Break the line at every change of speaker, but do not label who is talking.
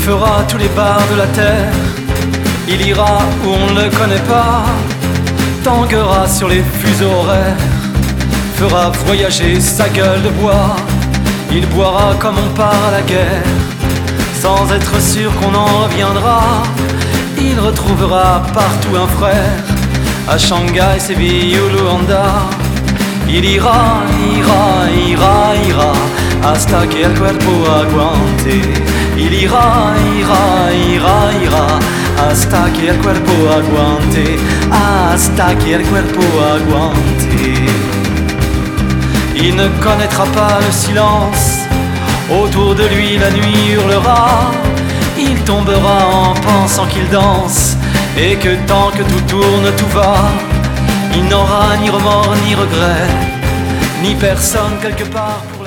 fera tous les bars de la terre. Il ira où on ne le connaît pas, tanguera sur les fuseaux horaires, fera voyager sa gueule de bois. Il boira comme on part à la guerre, sans être sûr qu'on en reviendra. Il retrouvera partout un frère, à Shanghai, Séville ou Luanda. Il ira, ira, ira, ira, hasta que el cuerpo aguante. Il ira, ira, ira, ira, hasta que el cuerpo aguante, hasta que el cuerpo aguante. Il ne connaîtra pas le silence, autour de lui la nuit hurlera. Il tombera en pensant qu'il danse, et que tant que tout tourne, tout va. Il n'aura ni remords ni regrets, ni personne quelque part.